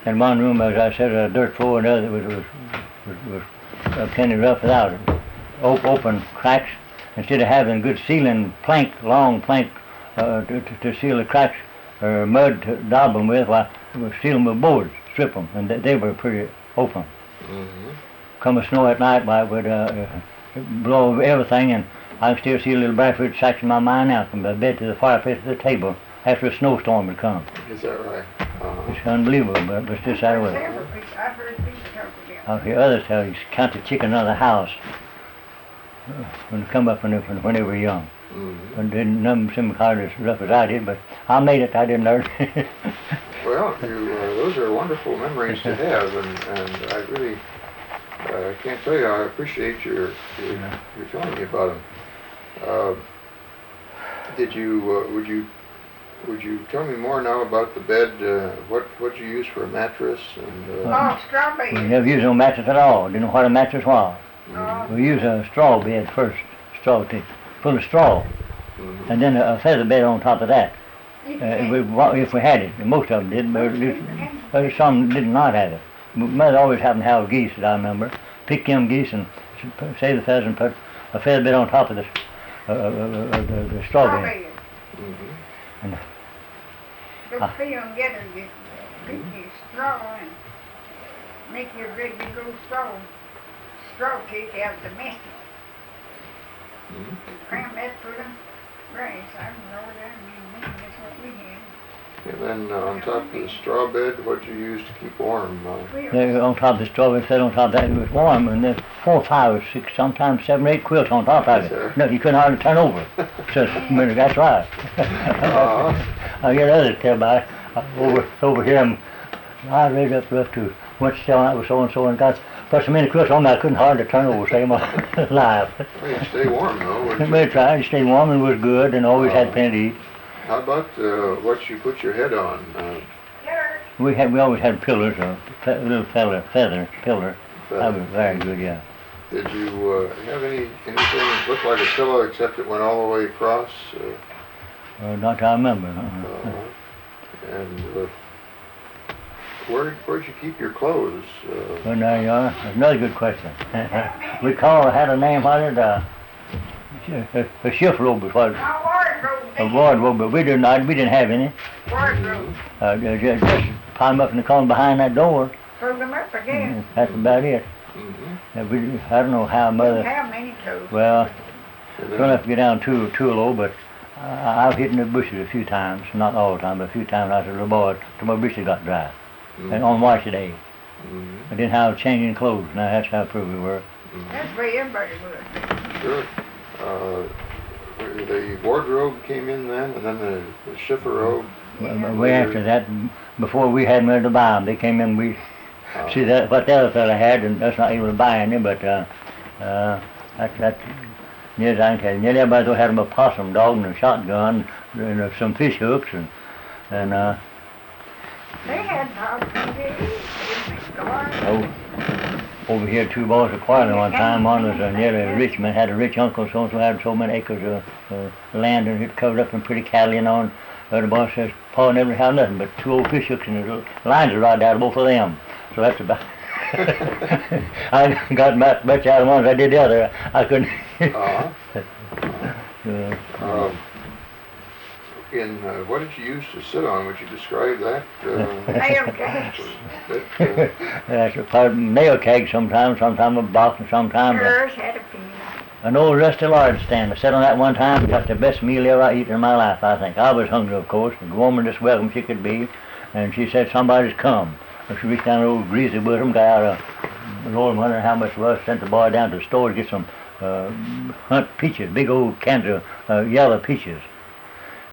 In one room, as I said, a dirt floor, and the other was plenty rough without it. Open cracks. Instead of having good sealing plank, long plank to seal the cracks or mud to daub them with, why we seal them with boards, strip them, and they were pretty open. Mm-hmm. Come a snow at night, why it would blow over everything, and I can still see a little Bradford sacks in my mind now, from the bed to the fireplace to the table, after a snowstorm had come. Is that right? It's unbelievable, but it's just that way. I've heard people talk about I'll hear others tell you, count the chicken out of the house when they come up when they were young. Mm-hmm. And didn't none of them hard as rough as I did, but I made it. I didn't learn. Well, those are wonderful memories to have, and I really can't tell you. I appreciate your telling me about them. Would you tell me more now about the bed? What you use for a mattress and? strawberry. We never used no mattress at all. Didn't know what a mattress was. Mm-hmm. We used a straw bed first, full of straw, Mm-hmm. and then a feather bed on top of that. If we had it, and most of them did, but some did not have it. Mother always happened to have geese, that I remember. Pick them geese and save the feathers and put a feather bed on top of the straw bed. Mm-hmm. And Go feel and get it. You pick your straw and make your great big old straw cake out of the mess. Mm-hmm. Cram that full of rice. I don't know what that means. That's what we had. And then on top of the straw bed, what you use to keep warm? there on top of the straw bed, fed on top of that, it was warm, and then 4, 5, 6, sometimes 7, 8 quilts on top of it. No, you couldn't hardly turn over. So, that's right. I get others tell about it. Over here, I raised up rough too. Went to tell I was so and so and got so many quilts on me I couldn't hardly turn over, stay alive. Well, you stay warm though. We tried to stay warm and was good, and always had plenty to eat. How about what you put your head on? We always had pillars, a little feather pillar. That was very good, yeah. Did you have anything that looked like a pillow except it went all the way across? Not that I remember. And where'd you keep your clothes? Well, now you are. That's another good question. We had a name on it, a shift robe was what. A wardrobe, but we didn't have any. Wardrobe. Just climb up in the corner behind that door. Throw them up again. That's about it. Mm-hmm. I don't know how Mother. Didn't have many clothes. Well, don't have to get down too low, but I've hit in the bushes a few times, not all the time, but a few times when I was a little boy, till my bushes got dry. Mm-hmm. And on wash day. Mm-hmm. I didn't have changing clothes. Now that's how poor we were. Mm-hmm. That's the way everybody was. Sure. The wardrobe came in then, and then the shiffer robe. Way after that, before we had money to buy them, they came in. We see that what the other fella had, and that's not able to buy any. But that near as I can tell you, nearly everybody had them a possum dog and a shotgun and some fish hooks and They had dogs. over here 2 boys were quarreling one time. One was nearly rich man, had a rich uncle, so had so many acres of land and it covered up in pretty cattle, and the other boy says, "Pa never had nothing but 2 old fish hooks and the lines are right out of both of them." So that's about I got much out of one as I did the other. I couldn't. What did you use to sit on? Would you describe that? Nail kegs. That's a part of nail keg sometimes a box, and sometimes Yours had a peanut. an old rusty lard stand. I sat on that one time, got the best meal ever I eaten in my life, I think. I was hungry, of course, and the woman just welcome she could be, and she said, "Somebody's come." And she reached down an old greasy bosom, got out Lord, wondering how much it was, sent the boy down to the store to get some hunt peaches, big old cans of yellow peaches.